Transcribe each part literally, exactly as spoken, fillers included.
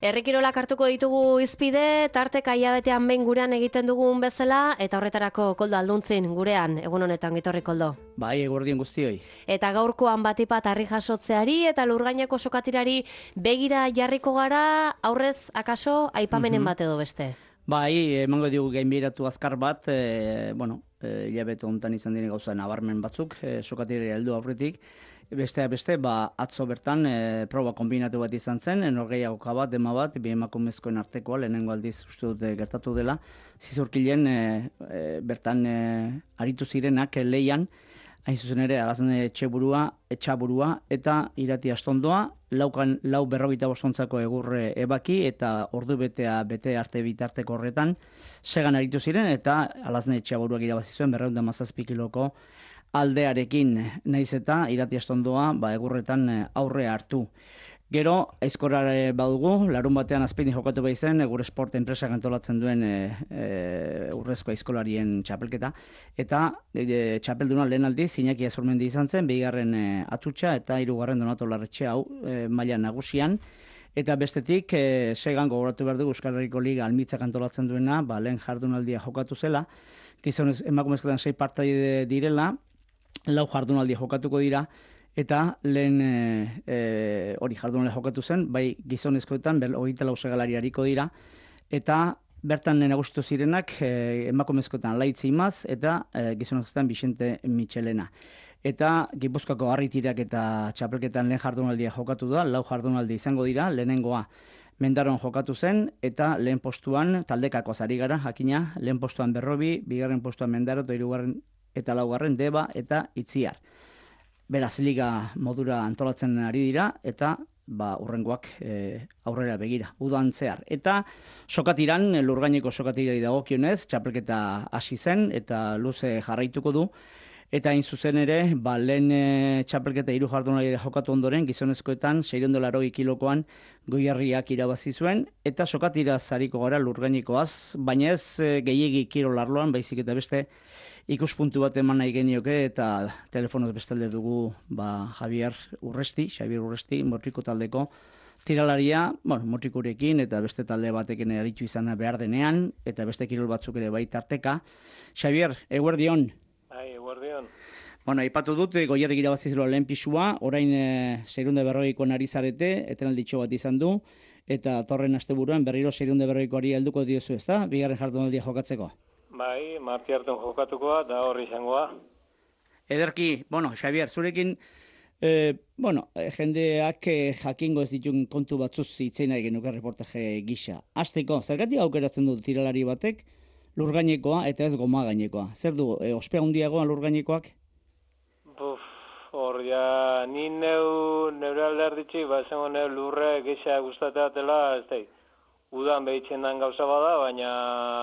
Herrikirolak hartuko ditugu izpide, tarteka hilabetean behin gurean egiten dugun bezala, eta horretarako Koldo Alduntzin gurean, egun honetan gitorri Koldo. Bai, eguerdion guztioi. Eta gaurkoan batipat harri jasotzeari eta lurgaineko sokatirari begira jarriko gara, aurrez akaso aipamenen bat edo beste. Bai, emango diogu gainbehiratu azkar bat, e, bueno, e, hilabete honetan izan diren gauza nabarmen batzuk, e, sokatirari heldu aurretik. Besteak beste, ba, atzo bertan e, proba kombinatu bat izan zen, norgehiagoka bat, dema bat, bi emakumezkoen artekoa, lehenengo aldiz uste dute gertatu dela. Zizurkilen e, e, bertan e, aritu zirenak e, leian, hain zuzen ere, Alazne etxeburua, etxaburua eta irati astondoa, laukan, lau berrogeita bostontzako egurre ebaki eta ordu betea bete arte bitarteko horretan, segan aritu ziren eta Alazne etxaburuak irabazi zuen berrehun eta hamazazpi kiloko aldearekin, naiz eta irati astondoa ba, egurretan aurre hartu. Gero, aizkorare badugu, larun batean azpeini jokatu behi zen, Egur Esport enpresak antolatzen duen e, e, urrezko aizkolarien txapelketa, eta e, txapelduna lehen aldiz, Iñaki Azurmendi izan zen, behigarren e, atutxa eta hirugarren Donato Larretxe hau e, maila nagusian, eta bestetik, e, segan gogoratu behar dugu Euskal Herriko Liga almitzak antolatzen duena, ba, lehen jardunaldia jokatu zela, gizonez emakumezkoetan sei partaide direla, lau jardunaldi jokatuko dira, eta lehen e, e, hori jardunaldi jokatu zen, bai gizonezkoetan hogeita lau segalari hariko dira, eta bertan nagusitu zirenak e, emakumezkoetan Laitz Imaz eta e, gizonezkoetan Vicente Michelena. Eta Gipuzkoako harritirak eta txapelketan lehen jardunaldia jokatu da, lau jardunaldi izango dira, lehenengoa Mendaron jokatu zen, eta lehen postuan taldekako zari gara, jakina, lehen postuan Berrobi, bigarren postuan Mendaro, eta hirugarren eta laugarren Deba eta Itziar. Beraz, liga modura antolatzen ari dira, eta ba, urrengoak e, aurrera begira, udan zehar. Eta sokatiran, lurgaineko sokatirari dagokionez, txapelketa hasi zen, eta luze jarraituko du, eta hain zuzen ere, ba, lehen e, txapelketa hiru jardunaldi jokatu ondoren, gizonezkoetan, seiehun eta laurogei kilokoan goiarriak irabazi zuen, eta sokatira zariko gara lurgainikoaz, baina ez e, gehiegi kirolarloan, baizik eta beste ikuspuntu bat eman nahi genioke, eta telefonoz bestalde dugu ba, Javier Urresti, Xavier Urresti, Motriko taldeko tiralaria, bueno, Motrikurekin eta beste talde batekin aritu izana behar denean, eta beste kirol batzuk ere bai tarteka. Xavier, eguerdion. Bai, eguerdion. Bueno, aipatu dut, goierrik irabazi zelo lehen pisua, orain e, seirunde berrogeiko nari zarete, etenalditxo bat izan du, eta torren asteburuan berriro seirunde berrogeikoari helduko diozu, ezta? Bigarren jardunaldia jokatzeko. Bai, marti hartan jokatukoa, da horri izangoa. Ederki, bueno, Xavier, zurekin, eh, bueno, jendeak eh, jakingo ez ditun kontu batzuz hitzein nahi genuke reportaje gisa. Hasteko, zergatik aukeratzen dut tiralari batek lurgainekoa eta ez goma gainekoa? Zer du, eh, ospea handiagoa lurgainekoak? Buf, hor ja, ni neu, neure alderditxi, ba, zengo neu lurre gisa gustatatela, ez da, udan behitzen dan gauza bada, baina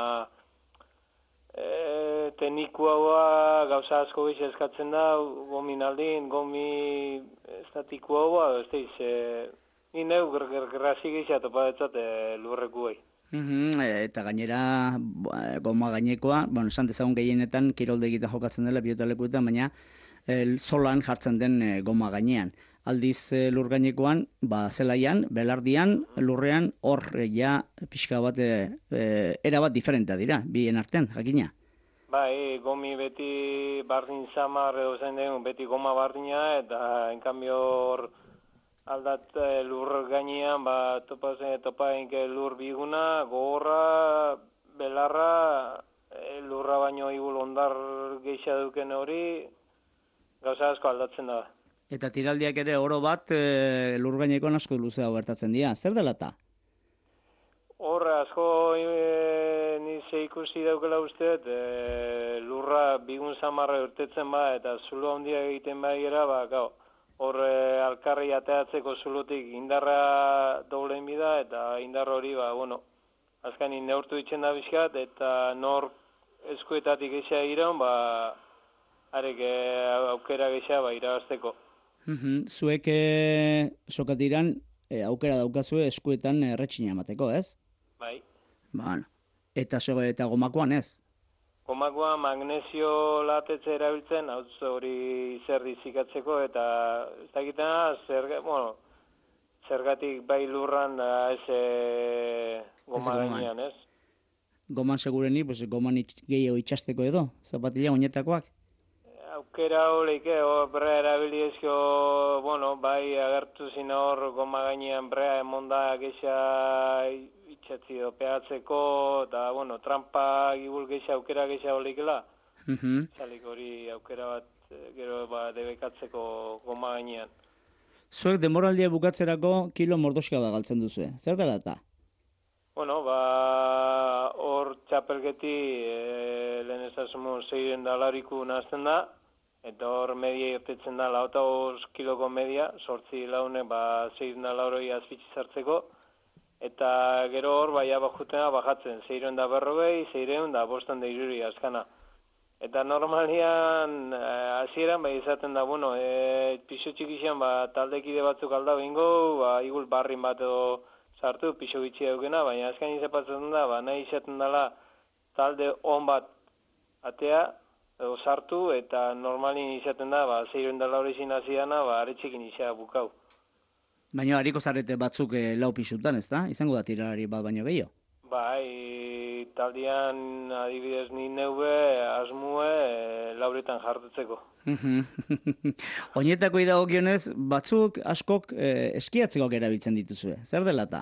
e, teniku haua gauza asko gisa eskatzen da, gomin aldin, gomi estatiku haua, ez da, e, ni neu grazi gisa topadetzat e, lurreku bai. Uhum, eta gainera goma gainekoa, bueno, esan dezagun gehienetan kiroldegita jokatzen dela biotalekuetan, baina el, zolan jartzen den e, goma gainean. Aldiz e, lur gainekoan, ba, zelaian, belardian, lurrean, hor e, ja pixka bat, e, e, era bat diferentea dira, bien artean, jakina. Bai, gomi beti bardin samar edo zen den, beti goma bardina, eta enkanbio hor aldat e, lur gainean, ba, topa zen, topa enke lur biguna, gogorra, belarra, e, lurra baino igul ondar geixa duken hori, gauza asko aldatzen da. Eta tiraldiak ere oro bat e, lurgainekoan asko luzea gertatzen dira. Zer dela ta? Hor, asko e, ni ze ikusi daukela usteet, e, lurra bigun samarra urtetzen ba, eta zulo handia egiten ba gera, ba, gau, hor e, alkarri ateatzeko zulotik indarra dobleen bida, eta indar hori, ba, bueno, azkanin neurtu ditzen da bizkat, eta nor eskuetatik eza iraun, ba, arek e, aukera gisa ba, irabazteko. Uhum, zuek e, sokatiran e, aukera daukazue eskuetan erretxina emateko, ez? Bai. Bueno, eta, so, eta gomakoan ez? Gomakoa magnesio latetze erabiltzen, hau hori zer dizikatzeko, eta ez dakitena, zer, bueno, zergatik bai lurran da ez e, goma gainean, ez? Goman segureni, pues, goman itx, gehiago itxasteko edo, zapatila oinetakoak? Aukera holeik, brea erabili ezko, bueno, bai agertu zina hor goma gainean brea emonda geisha itxatzi edo pegatzeko, eta, bueno, trampa gibul geisha aukera geisha holeikela. Mhm. Zalik hori aukera bat, gero ba, debekatzeko goma gainean. Zuek denboraldia bukatzerako kilo mordoska bat galtzen duzue. Zer dela eta? Bueno, ba, hor txapelketi e, lehen ezasumo zeiren da lauriku nazten da, eta hor media irtetzen da lauta os kiloko media, sortzi laune, ba, zeiren da lauroi azpitsi zartzeko, eta gero hor, baia bajutena bajatzen, zeiren da berrogei, zeiren da bostan da iruri azkana. Eta normalian, hasieran bai izaten da, bueno, e, piso txikixan, ba, taldekide batzuk alda bingo, ba, igul barrin bat edo sartu, piso bitxia eukena, baina azkan izapatzen da, ba, nahi izaten dela talde on bat atea, edo sartu, eta normalin izaten da, ba, zeiren da laurizin haziana, ba, aretxekin izia bukau. Baina hariko zarete batzuk e, lau pisutan, ez da? Izango da tiralari bat baino gehiago? Bai, taldean adibidez ni neube, asmue, e, lauretan jartutzeko. Oinetako idagokionez, batzuk askok e, eskiatzeko erabiltzen dituzue. Zer dela eta?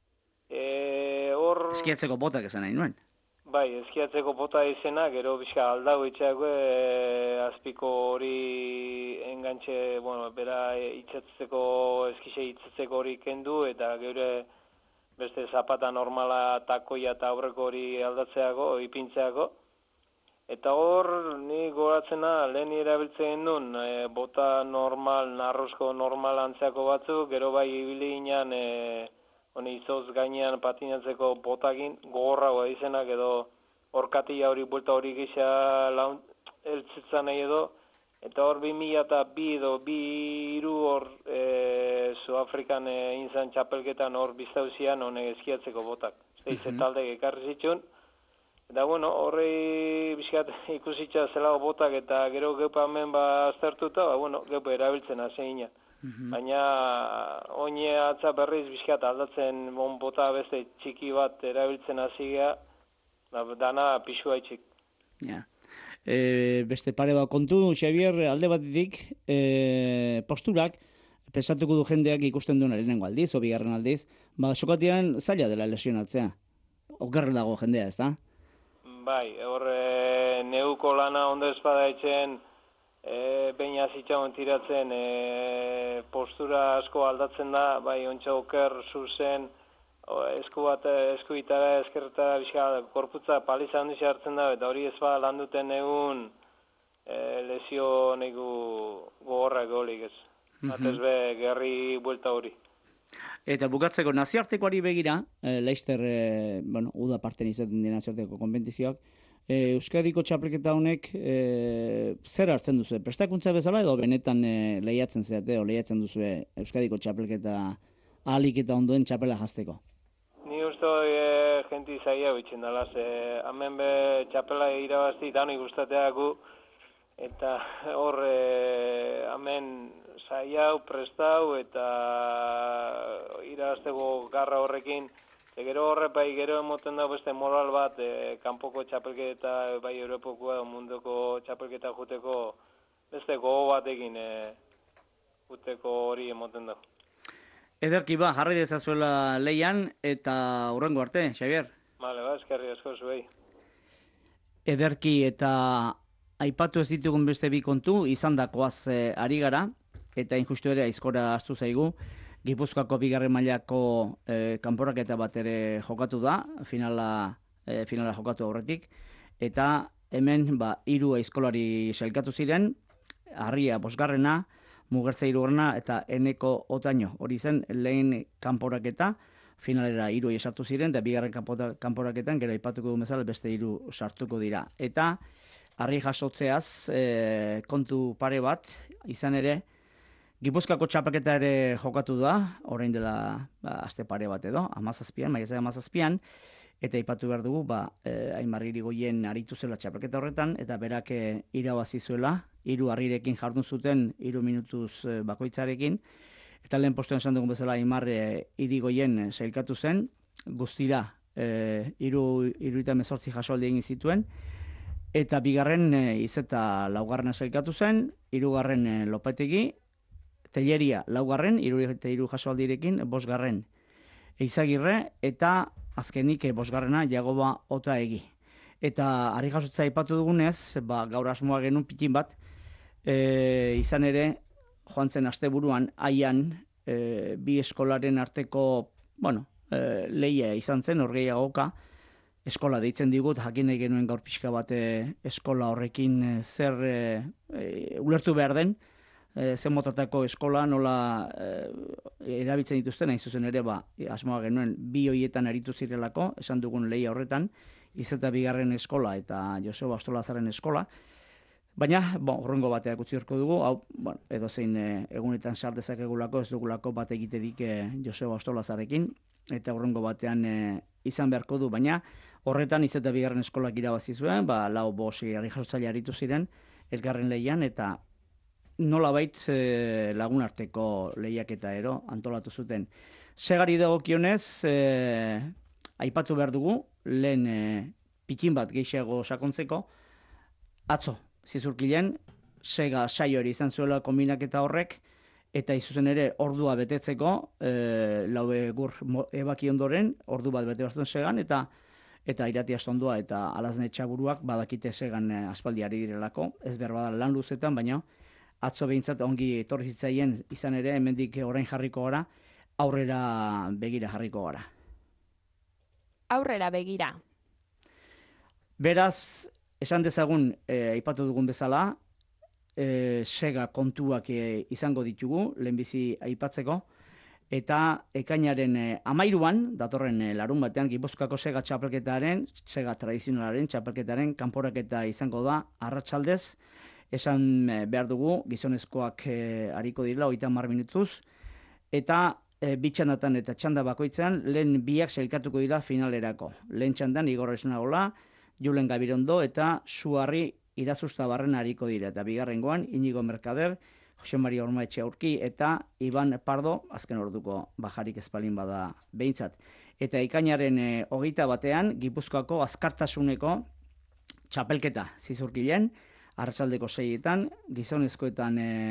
E, or... Eskiatzeko botak esan nahi nuen. Bai, eskiatzeko bota izena, gero bizka aldago itxeako e, azpiko hori engantxe, bueno, bera itxatzeko, eskixe itxatzeko hori kendu, eta gero beste zapata normala takoia eta aurreko hori aldatzeako, ipintzeako. Eta hor, ni goratzena lehen erabiltzen duen, e, bota normal, narrozko normal antzeako batzuk, gero bai ibili ginean, e, honi izoz gainean patinatzeko botakin, gogorragoa izenak edo orkatia hori, buelta hori gisa eltzitzan nahi edo, eta hor bi mila eta bi edo bi iru hor e, Zuafrikan e, inzan txapelketan hor biztauzian honek eskiatzeko botak. Zeize taldek ekarri zitxun. Eta bueno, horrei bizkat ikusitza zelago botak eta gero geupa hemen ba aztertuta, ba bueno, geupa erabiltzen haseina. Mm-hmm. Baina oine atza berriz bizkat aldatzen on bota beste txiki bat erabiltzen hasigea, dana pisua itxik. Ja. E, beste pare bat kontu, Xavier, alde batetik e, posturak, pensatuko du jendeak ikusten duen lehenengo aldiz, o bigarren aldiz, ba, sokatian zaila dela lesionatzea. Okerre dago jendea, ez da? Bai, hor e, neuko lana ondo espada etxen, e, beina zitxauen tiratzen, e, postura asko aldatzen da, bai, ontsa oker zuzen, o, esku bat, esku itara, eskerretara, bizka, korputza paliza handi hartzen da, eta hori ez ba lan duten egun e, lesio negu gogorra golik ez. Atez be, gerri buelta hori. Eta bukatzeko nazioartekoari begira, eh, Leicester, eh, bueno, uda parten izaten dira nazioarteko konpentizioak, eh, Euskadiko txapelketa honek eh, zer hartzen duzu? Prestakuntza bezala edo benetan eh, lehiatzen zeate, o lehiatzen duzu Euskadiko txapelketa ahalik eta ondoen txapela jazteko? Ni uste e, jenti zaila bitxen dala, ze hemen be txapela irabazti dano igustateaku, eta hor e, hemen zaiau, prestau, eta irabazteko garra horrekin, e, gero horre bai gero emoten da beste moral bat, e, kanpoko txapelketa, bai Europako edo munduko txapelketa juteko, beste gogo batekin e, juteko hori emoten da. Ederki ba, jarri dezazuela leian eta hurrengo arte, Xavier. Bale, ba, eskerri asko zuei. Ederki eta aipatu ez ditugun beste bi kontu, izandakoaz e, ari gara, eta injustu ere aizkora astu zaigu. Gipuzkoako bigarren mailako e, kanporaketa bat ere jokatu da, finala, e, finala jokatu aurretik, eta hemen ba, hiru aizkolari sailkatu ziren, Harria bosgarrena, Mugertza hirugarrena eta Eneko Otaino. Hori zen lehen kanporaketa, finalera hiru sartu ziren, eta bigarren kanporaketan, gero aipatuko du bezala beste hiru sartuko dira. Eta harri jasotzeaz e, kontu pare bat, izan ere, Gipuzkoako txapelketa ere jokatu da, orain dela ba, aste pare bat edo, amazazpian, maiatzak amazazpian, eta aipatu behar dugu, ba, eh, Aimar Irigoyen aritu zela txapelketa horretan, eta berak irabazi zuela, hiru harrirekin jardun zuten, hiru minutuz eh, bakoitzarekin, Eta lehen postuan esan dugun bezala Aimar e, irigoien sailkatu zen, guztira e, iru, iru eta mezortzi jasoaldi egin zituen, eta bigarren e, izeta laugarrena sailkatu zen, hirugarren e, Lopetegi, Telleria laugarren, iru eta iru jasoaldirekin, bosgarren Eizagirre, eta azkenik e, bosgarrena Jagoba Otaegi. Eta ari jasotza aipatu dugunez, ba, gaur asmoa genuen pitin bat, e, izan ere, joan zen asteburuan aian e, bi eskolaren arteko, bueno, e, lehia izan zen, orgeiagoka, eskola deitzen digut, jakin nahi genuen gaur pixka bat e, eskola horrekin e, zer e, e, ulertu behar den, e, zen motatako eskola nola e, erabiltzen dituzten, hain zuzen ere, ba, asmoa genuen bi hoietan aritu zirelako, esan dugun lehia horretan, izeta bigarren eskola eta Joseba Ostolazaren eskola, baina, bon, horrengo bateak utzi horko dugu, hau, bueno, edo zein e, egunetan sar dezakegulako, ez dugulako bat egiterik e, Joseba Ostolazarekin, eta horrengo batean e, izan beharko du, baina horretan izeta bigarren eskolak irabazi zuen, ba, lau bosi herri jasotzaile aritu ziren, elkarren lehian, eta nolabait e, lagun arteko lehiaketa ero antolatu zuten. Segari dagokionez, e, aipatu behar dugu, lehen e, pikin bat gehiago sakontzeko, atzo, zizurkilen, sega saioari izan zuela kombinaketa horrek, eta izuzen ere ordua betetzeko, e, lau egur ebaki ondoren, ordu bat bete bazten segan, eta eta irati astondua eta alazne txaburuak badakite segan e, aspaldiari direlako, ez behar bada lan luzetan, baina atzo behintzat ongi etorri zitzaien izan ere, hemendik orain jarriko gara, aurrera begira jarriko gara. Aurrera begira. Beraz, esan dezagun, e, aipatu dugun bezala, e, sega kontuak e, izango ditugu, lehenbizi aipatzeko, eta ekainaren e, amairuan, datorren e, larun batean, Gipuzkoako sega txapelketaren, sega tradizionalaren txapelketaren kanporaketa izango da, arratsaldez, esan e, behar dugu, gizonezkoak e, ariko direla, hogeita hamar minutuz, eta e, bi txandatan eta txanda bakoitzean, lehen biak sailkatuko dira finalerako. Lehen txandan, Igor Esnagola, Julen Gabirondo eta Suarri Irazusta Barren ariko dira. Eta bigarrengoan, Inigo Mercader, Jose Maria Ormaetxe Aurki eta Iban Pardo, azken orduko bajarik espalin bada behintzat. Eta ikainaren e, hogeita batean, Gipuzkoako azkartasuneko txapelketa zizurkilen, arratsaldeko seietan, gizonezkoetan e,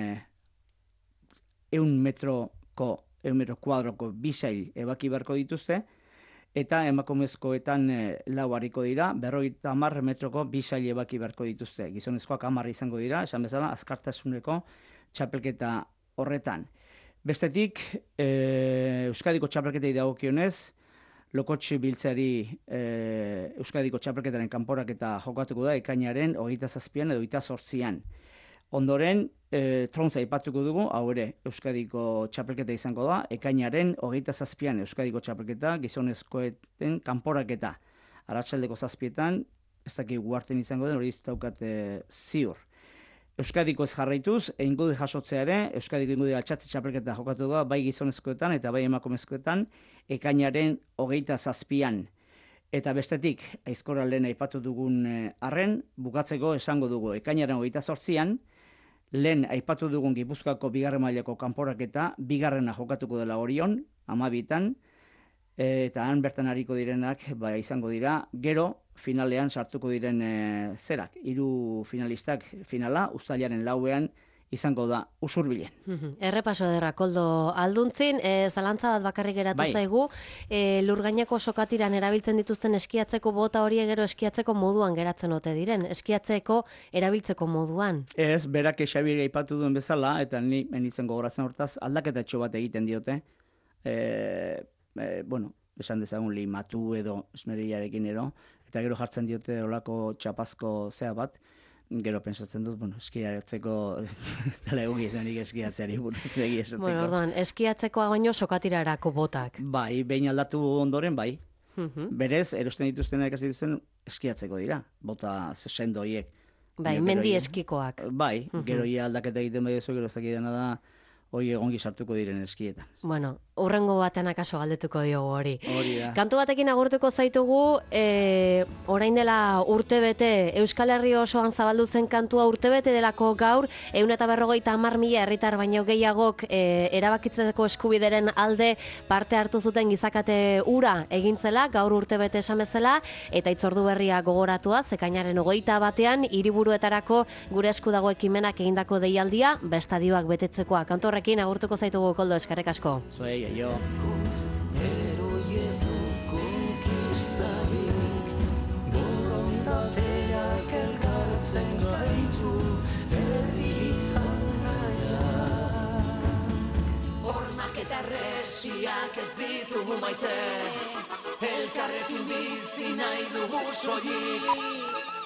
eun metroko, eun metro kuadroko bisail ebaki beharko dituzte, eta emakumezkoetan e, lau hariko dira, berrogeita hamar metroko bi sail ebaki beharko dituzte. Gizonezkoak hamar izango dira, esan bezala, azkartasuneko txapelketa horretan. Bestetik, e, Euskadiko txapelketei dagokionez, Lokotxi biltzari e, Euskadiko txapelketaren kanporaketa jokatuko da, ekainaren hogeita zazpian edo hogeita zortzian. Ondoren, e, trontza aipatuko dugu, hau ere, Euskadiko txapelketa izango da, ekainaren hogeita zazpian Euskadiko txapelketa, gizonezkoeten kanporaketa. Arratsaldeko zazpietan, ez dakik guarten izango den, hori ez daukat e, ziur. Euskadiko ez jarraituz, eingude jasotzea ere, Euskadiko eingude altxatze txapelketa jokatu da, bai gizonezkoetan eta bai emakumezkoetan, ekainaren hogeita zazpian. Eta bestetik, aizkora lehen aipatu dugun arren, bukatzeko esango dugu, ekainaren hogeita zortzian, lehen aipatu dugun Gipuzkoako bigarren mailako kanporaketa, bigarrena jokatuko dela Orion, hamabitan, eta han bertan hariko direnak ba, izango dira, gero finalean sartuko diren e, zerak, hiru finalistak finala, uztailaren lauean izango da Usurbilen. Errepaso ederra, Koldo Alduntzin, e, zalantza bat bakarrik geratu bai. Zaigu, e, lurgaineko sokatiran erabiltzen dituzten eskiatzeko bota horiek gero eskiatzeko moduan geratzen ote diren, eskiatzeko erabiltzeko moduan. Ez, berak Xabier aipatu duen bezala, eta ni menitzen gogoratzen hortaz, aldaketatxo bat egiten diote, e, e, bueno, esan dezagun limatu edo esmeriarekin ero, eta gero jartzen diote olako txapazko zea bat, gero pensatzen dut, bueno, eskiatzeko ez dela egun gizenik eskiatzeari buruz egi esateko. Bueno, orduan, eskiatzekoa baino sokatirarako botak. Bai, behin aldatu ondoren, bai. Uh-huh. Berez, erosten dituztenak ez dituzten eskiatzeko dira, bota sendo horiek. Bai, mendi eskikoak. Bai, uh-huh. Gero ia aldaketa egiten bai ezo, gero ez dakidana da, hoi egongi sartuko diren eskietan. Bueno, urrengo batean akaso galdetuko diogu hori. Hori da. Kantu batekin agurtuko zaitugu, e, orain dela urtebete, Euskal Herri osoan zabaldu zen kantua urtebete delako gaur, ehun eta berrogeita hamar mila herritar baino gehiagok e, erabakitzeko eskubideren alde parte hartu zuten gizakate ura egintzela, gaur urtebete esan bezala, eta itzordu berria gogoratua, zekainaren hogeita batean, hiriburuetarako gure esku dago ekimenak egindako deialdia, bestadioak betetzekoa. Kantu horrekin agurtuko zaitugu, Koldo, eskerrik asko. Zuei, aio. Hormak eta resiak ez ditugu maite, elkarrekin bizi nahi dugu soilik.